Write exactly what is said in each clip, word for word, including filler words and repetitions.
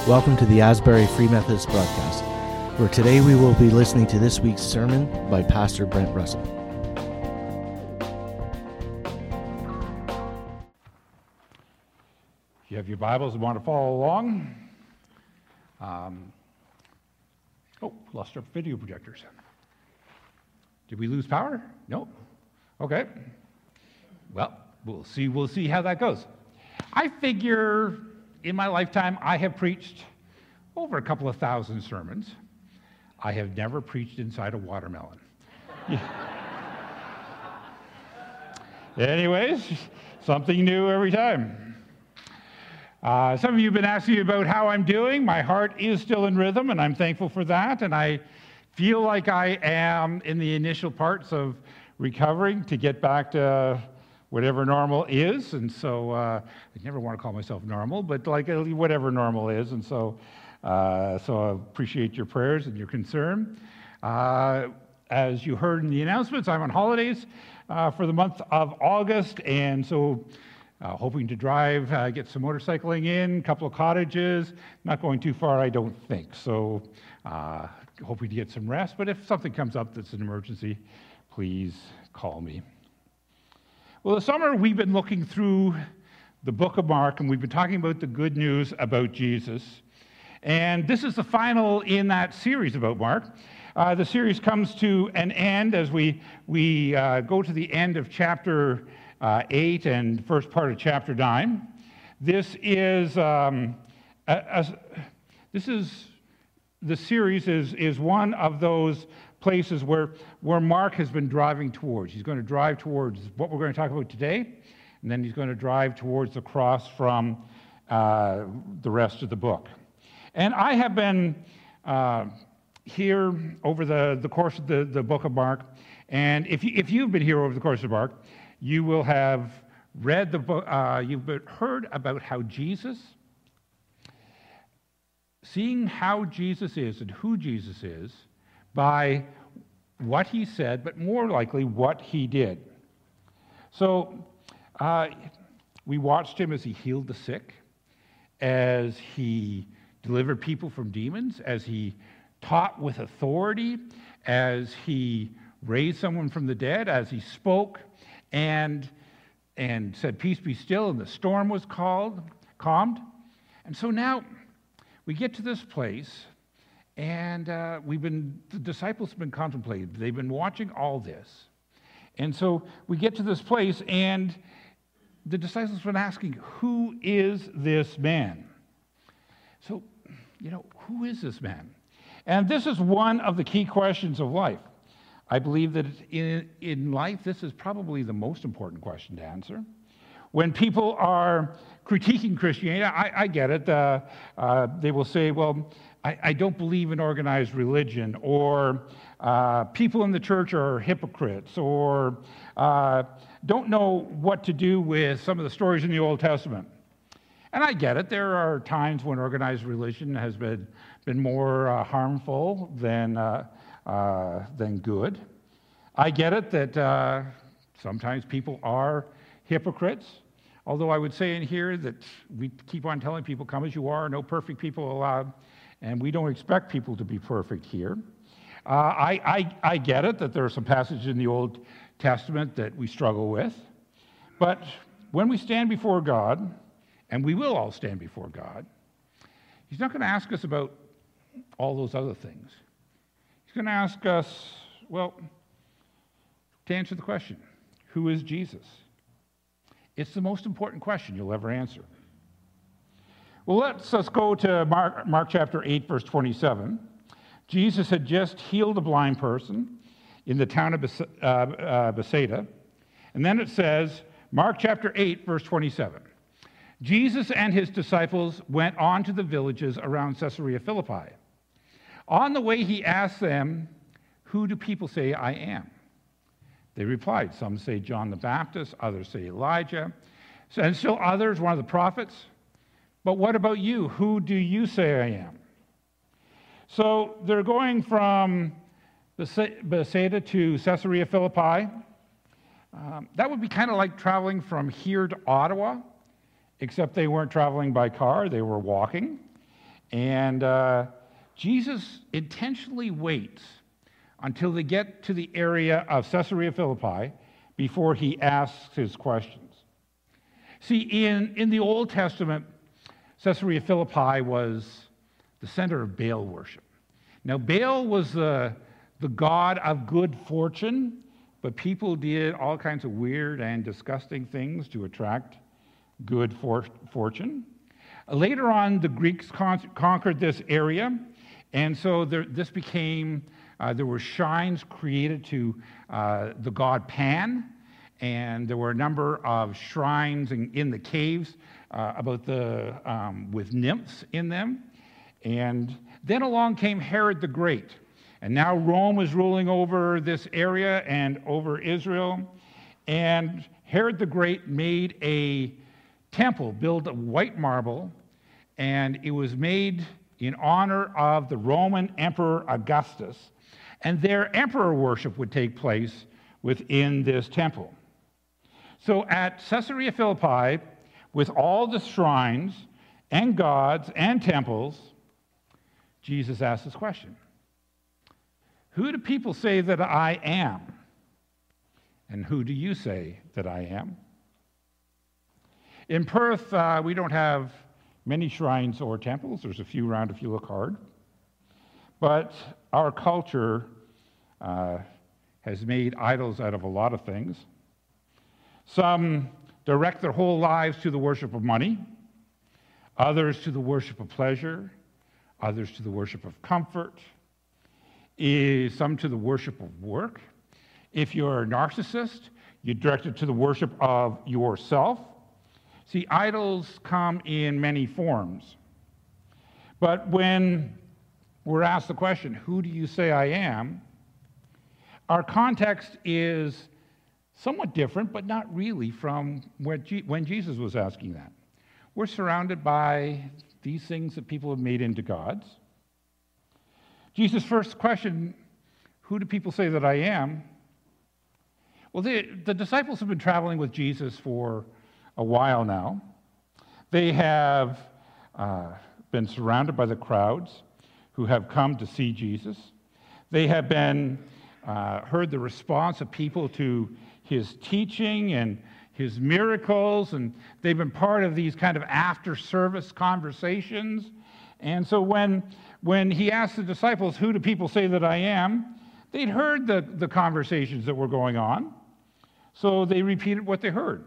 Welcome to the Asbury Free Methodist broadcast, where today we will be listening to this week's sermon by Pastor Brent Russell. If you have your Bibles and want to follow along, um, oh, lost our video projectors. Did we lose power? No. Okay. Well, we'll see. We'll see how that goes. I figure in my lifetime I have preached over a couple of thousand sermons. I have never preached inside a watermelon. Anyways, something new every time. Uh, some of you have been asking me about how I'm doing. My heart is still in rhythm, and I'm thankful for that. And I feel like I am in the initial parts of recovering to get back to whatever normal is. And so uh, I never want to call myself normal, but like whatever normal is. And so, uh, so I appreciate your prayers and your concern. Uh, as you heard in the announcements, I'm on holidays uh, for the month of August, and so uh, hoping to drive, uh, get some motorcycling in, a couple of cottages. Not going too far, I don't think. So uh, hoping to get some rest. But if something comes up that's an emergency, please call me. Well, this summer we've been looking through the book of Mark, and we've been talking about the good news about Jesus. And this is the final in that series about Mark. Uh, the series comes to an end as we, we uh, go to the end of chapter uh, eight and first part of chapter nine. This is, um, a, a, this is the series is, is one of those places where, where Mark has been driving towards. He's going to drive towards what we're going to talk about today, and then he's going to drive towards the cross from uh, the rest of the book. And I have been uh, here over the, the course of the, the book of Mark, and if, you, if you've been here over the course of Mark, you will have read the book, uh, you've heard about how Jesus, seeing how Jesus is and who Jesus is, by what he said, but more likely what he did. So uh, we watched him as he healed the sick, as he delivered people from demons, as he taught with authority, as he raised someone from the dead, as he spoke and, and said, "Peace be still," and the storm was called, calmed. And so now we get to this place. And uh, we've been, the disciples have been contemplating. They've been watching all this. And so we get to this place, and the disciples have been asking, who is this man? So, you know, who is this man? And this is one of the key questions of life. I believe that in, in life, this is probably the most important question to answer. When people are critiquing Christianity, I, I get it. Uh, uh, they will say, well, I, I don't believe in organized religion, or uh, people in the church are hypocrites, or uh, don't know what to do with some of the stories in the Old Testament. And I get it. There are times when organized religion has been, been more uh, harmful than, uh, uh, than good. I get it that uh, sometimes people are hypocrites. Although I would say in here that we keep on telling people, come as you are, no perfect people allowed, and we don't expect people to be perfect here. Uh, I, I, I get it that there are some passages in the Old Testament that we struggle with, but when we stand before God, and we will all stand before God, he's not going to ask us about all those other things. He's going to ask us, well, to answer the question, who is Jesus? It's the most important question you'll ever answer. Well, let's, let's go to Mark, Mark chapter eight, verse twenty-seven. Jesus had just healed a blind person in the town of Bes- uh, uh, Bethsaida. And then it says, Mark chapter eight, verse twenty-seven. Jesus and his disciples went on to the villages around Caesarea Philippi. On the way, he asked them, "Who do people say I am?" They replied, "Some say John the Baptist, others say Elijah, and still others, one of the prophets. But what about you? Who do you say I am?" So they're going from Bethsaida to Caesarea Philippi. Um, that would be kind of like traveling from here to Ottawa, except they weren't traveling by car, they were walking. And uh, Jesus intentionally waits until they get to the area of Caesarea Philippi before he asks his questions. See, in, in the Old Testament, Caesarea Philippi was the center of Baal worship. Now, Baal was the, the god of good fortune, but people did all kinds of weird and disgusting things to attract good for, fortune. Later on, the Greeks con- conquered this area, and so there, this became, uh, there were shrines created to uh, the god Pan, and there were a number of shrines in, in the caves uh, about the um, with nymphs in them. And then along came Herod the Great, and now Rome was ruling over this area and over Israel. And Herod the Great made a temple built of white marble, and it was made in honor of the Roman Emperor Augustus. And their emperor worship would take place within this temple. So at Caesarea Philippi, with all the shrines and gods and temples, Jesus asked this question: who do people say that I am? And who do you say that I am? In Perth, uh, we don't have many shrines or temples. There's a few around if you look hard. But our culture uh, has made idols out of a lot of things. Some direct their whole lives to the worship of money, others to the worship of pleasure, others to the worship of comfort, some to the worship of work. If you're a narcissist, you direct it to the worship of yourself. See, idols come in many forms. But when we're asked the question, who do you say I am? Our context is somewhat different, but not really from when Jesus was asking that. We're surrounded by these things that people have made into gods. Jesus' first question, who do people say that I am? Well, the, the disciples have been traveling with Jesus for a while now. They have uh, been surrounded by the crowds who have come to see Jesus. They have been uh, heard the response of people to his teaching and his miracles, and they've been part of these kind of after-service conversations. And so when, when he asked the disciples, who do people say that I am? They'd heard the, the conversations that were going on, so they repeated what they heard.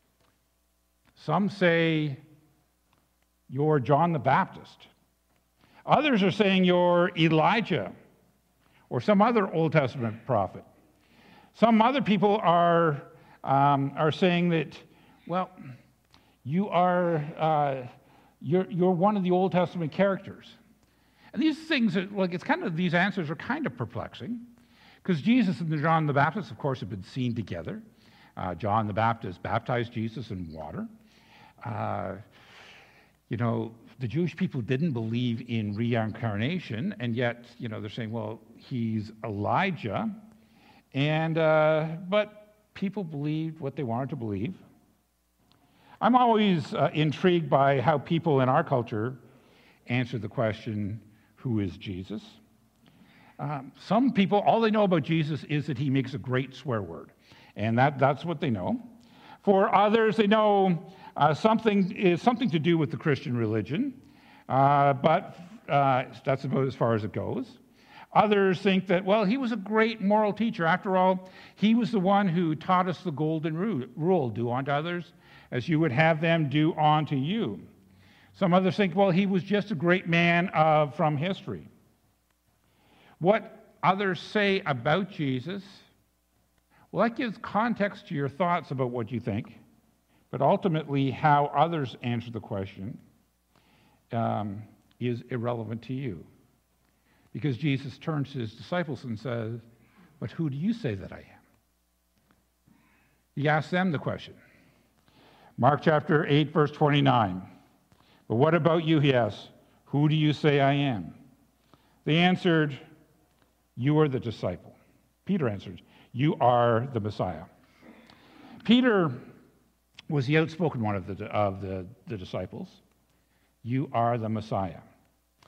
Some say, you're John the Baptist. Others are saying you're Elijah or some other Old Testament prophet. Some other people are, um, are saying that, well, you are, uh, you're, you're one of the Old Testament characters. And these things, are, like, it's kind of, these answers are kind of perplexing, because Jesus and John the Baptist, of course, have been seen together. Uh, John the Baptist baptized Jesus in water. Uh, you know, the Jewish people didn't believe in reincarnation, and yet, you know, they're saying, well, he's Elijah. And, uh, but people believed what they wanted to believe. I'm always uh, intrigued by how people in our culture answer the question, who is Jesus? Um, some people, all they know about Jesus is that he makes a great swear word. And that, that's what they know. For others, they know uh, something is something to do with the Christian religion, uh, but uh, that's about as far as it goes. Others think that, well, he was a great moral teacher. After all, he was the one who taught us the golden rule, do unto others as you would have them do unto you. Some others think, well, he was just a great man uh, from history. What others say about Jesus, well, that gives context to your thoughts about what you think, but ultimately how others answer the question um, is irrelevant to you. Because Jesus turns to his disciples and says, but who do you say that I am? He asks them the question. Mark chapter eight, verse twenty-nine. But what about you, he asks, who do you say I am? They answered, you are the disciple. Peter answered, you are the Messiah. Peter was the outspoken one of the, of the, the disciples. You are the Messiah.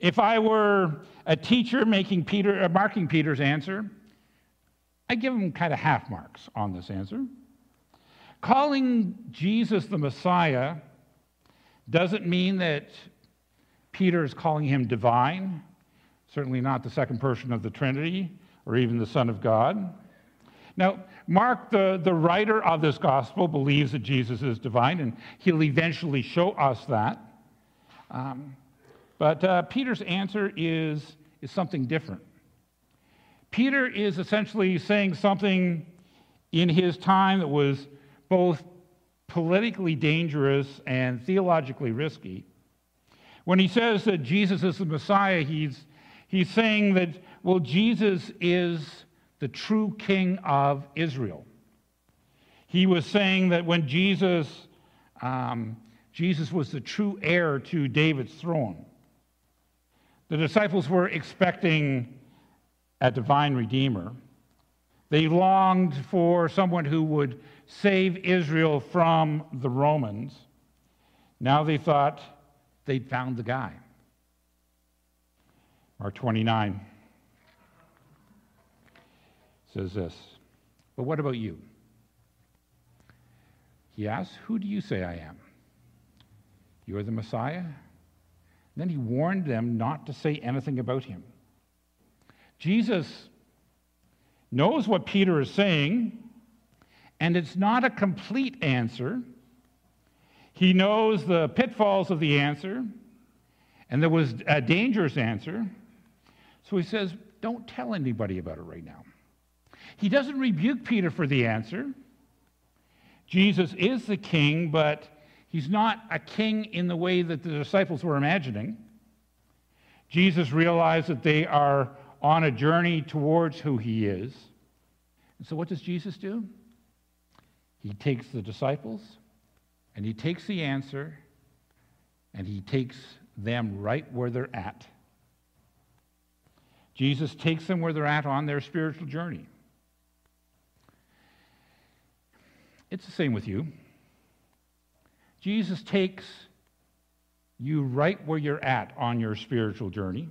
If I were a teacher making Peter, uh, marking Peter's answer, I'd give him kind of half marks on this answer. Calling Jesus the Messiah doesn't mean that Peter is calling him divine, certainly not the second person of the Trinity or even the Son of God. Now, Mark, the, the writer of this gospel, believes that Jesus is divine, and he'll eventually show us that. Um, but uh, Peter's answer is, is something different. Peter is essentially saying something in his time that was both politically dangerous and theologically risky. When he says that Jesus is the Messiah, he's, he's saying that, well, Jesus is the true king of Israel. He was saying that when Jesus, um, Jesus was the true heir to David's throne. The disciples were expecting a divine redeemer. They longed for someone who would save Israel from the Romans. Now they thought they'd found the guy. Mark twenty-nine says this, "But what about you?" He asked, "Who do you say I am?" "You are the Messiah?" Then he warned them not to say anything about him. Jesus knows what Peter is saying, and it's not a complete answer. He knows the pitfalls of the answer, and there was a dangerous answer. So he says, don't tell anybody about it right now. He doesn't rebuke Peter for the answer. Jesus is the king, but he's not a king in the way that the disciples were imagining. Jesus realized that they are on a journey towards who he is. And so what does Jesus do? He takes the disciples, and he takes the answer, and he takes them right where they're at. Jesus takes them where they're at on their spiritual journey. It's the same with you. Jesus takes you right where you're at on your spiritual journey.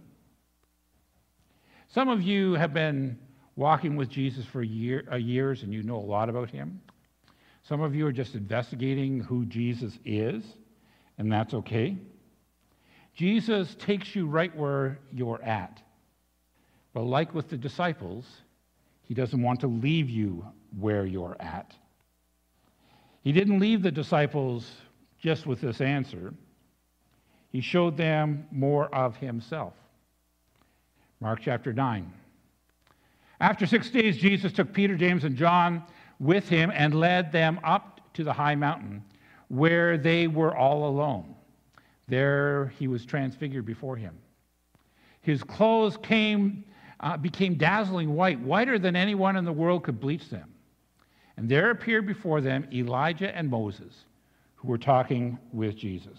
Some of you have been walking with Jesus for year, uh, years, and you know a lot about him. Some of you are just investigating who Jesus is, and that's okay. Jesus takes you right where you're at. But like with the disciples, he doesn't want to leave you where you're at. He didn't leave the disciples just with this answer. He showed them more of himself. Mark chapter nine. After six days, Jesus took Peter, James, and John with him and led them up to the high mountain where they were all alone. There he was transfigured before him. His clothes came, uh, became dazzling white, whiter than anyone in the world could bleach them. And there appeared before them Elijah and Moses, who were talking with Jesus.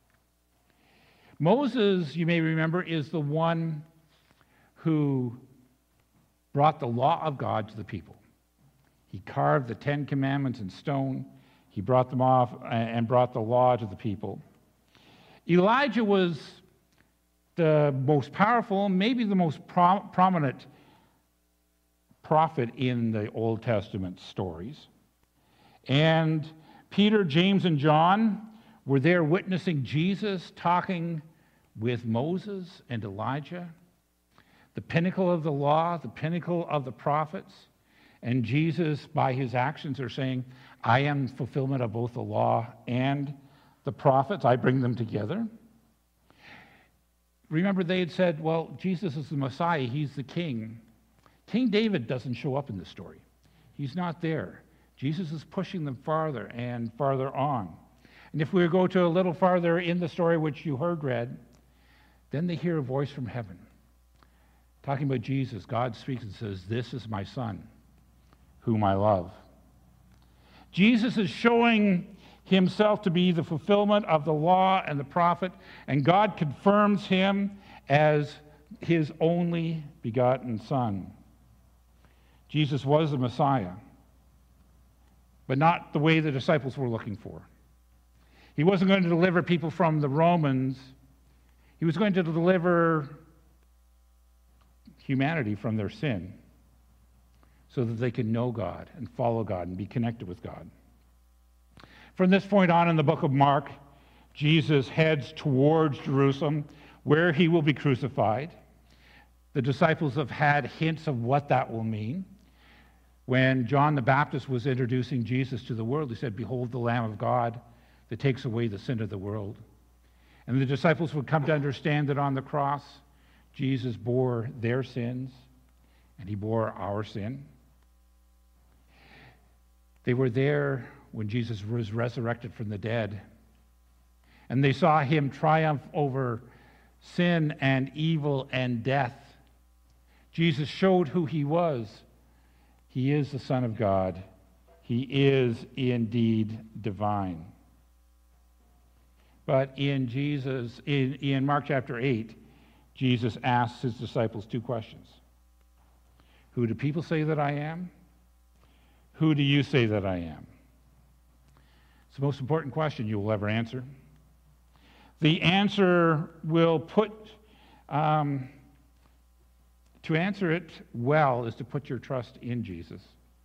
Moses, you may remember, is the one who brought the law of God to the people. He carved the Ten Commandments in stone. He brought them off and brought the law to the people. Elijah was the most powerful, maybe the most pro- prominent prophet in the Old Testament stories. And Peter, James, and John were there witnessing Jesus talking with Moses and Elijah, the pinnacle of the law, the pinnacle of the prophets. And Jesus, by his actions, are saying, I am fulfillment of both the law and the prophets. I bring them together. Remember, they had said, well, Jesus is the Messiah. He's the king. King David doesn't show up in this story. He's not there. Jesus is pushing them farther and farther on. And if we go to a little farther in the story, which you heard read, then they hear a voice from heaven talking about Jesus. God speaks and says, this is my son, whom I love. Jesus is showing himself to be the fulfillment of the law and the prophet, and God confirms him as his only begotten son. Jesus was the Messiah, but not the way the disciples were looking for. He wasn't going to deliver people from the Romans. He was going to deliver humanity from their sin so that they could know God and follow God and be connected with God. From this point on in the book of Mark, Jesus heads towards Jerusalem where he will be crucified. The disciples have had hints of what that will mean. When John the Baptist was introducing Jesus to the world, he said, "Behold the Lamb of God that takes away the sin of the world." And the disciples would come to understand that on the cross, Jesus bore their sins and he bore our sin. They were there when Jesus was resurrected from the dead, and they saw him triumph over sin and evil and death. Jesus showed who he was. He is the Son of God. He is indeed divine. But in Jesus, in, in Mark chapter eight, Jesus asks his disciples two questions. Who do people say that I am? Who do you say that I am? It's the most important question you will ever answer. The answer will put, um, to answer it well is to put your trust in Jesus.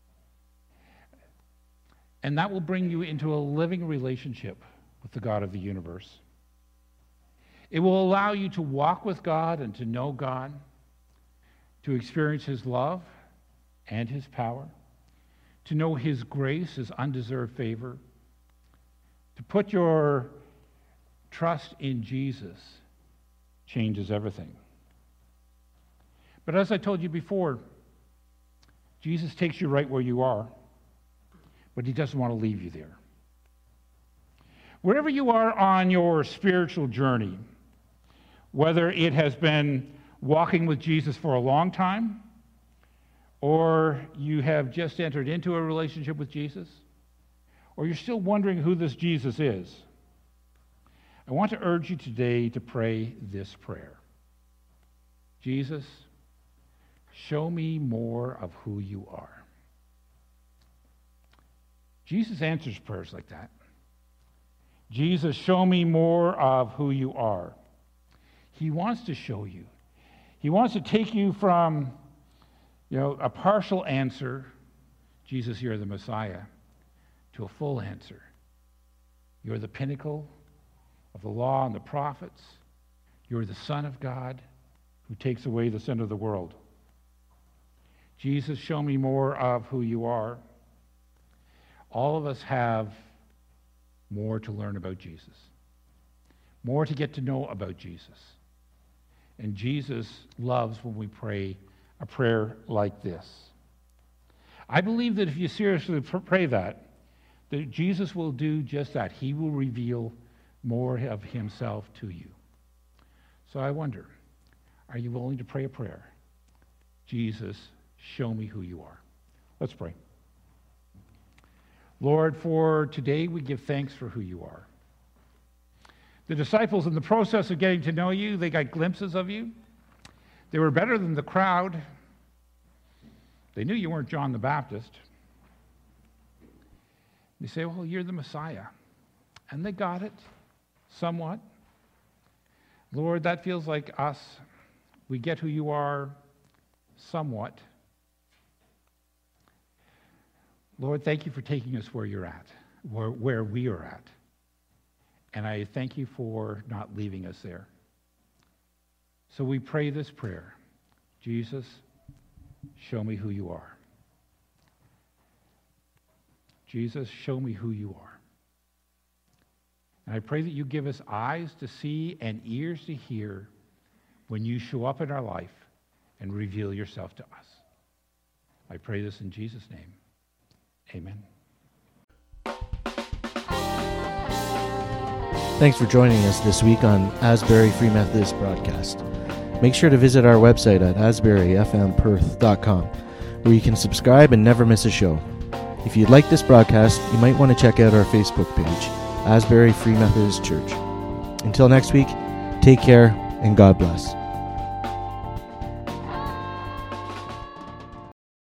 And that will bring you into a living relationship with the God of the universe. It will allow you to walk with God and to know God, to experience his love and his power, to know his grace, his undeserved favor. To put your trust in Jesus changes everything. But as I told you before, Jesus takes you right where you are, but he doesn't want to leave you there. Wherever you are on your spiritual journey, whether it has been walking with Jesus for a long time, or you have just entered into a relationship with Jesus, or you're still wondering who this Jesus is, I want to urge you today to pray this prayer. Jesus, show me more of who you are. Jesus answers prayers like that. Jesus, show me more of who you are. He wants to show you. He wants to take you from, you know, a partial answer, Jesus, you're the Messiah, to a full answer. You're the pinnacle of the law and the prophets. You're the Son of God who takes away the sin of the world. Jesus, show me more of who you are. All of us have more to learn about Jesus, more to get to know about Jesus. And Jesus loves when we pray a prayer like this. I believe that if you seriously pray that, that Jesus will do just that. He will reveal more of himself to you. So I wonder, are you willing to pray a prayer? Jesus, show me who you are. Let's pray. Lord, for today we give thanks for who you are. The disciples, in the process of getting to know you, they got glimpses of you. They were better than the crowd. They knew you weren't John the Baptist. They say, well, you're the Messiah. And they got it, somewhat. Lord, that feels like us. We get who you are, somewhat. Lord, thank you for taking us where you're at, where, where we are at. And I thank you for not leaving us there. So we pray this prayer. Jesus, show me who you are. Jesus, show me who you are. And I pray that you give us eyes to see and ears to hear when you show up in our life and reveal yourself to us. I pray this in Jesus' name. Amen. Thanks for joining us this week on Asbury Free Methodist Broadcast. Make sure to visit our website at asbury f m perth dot com, where you can subscribe and never miss a show. If you'd like this broadcast, you might want to check out our Facebook page, Asbury Free Methodist Church. Until next week, take care and God bless.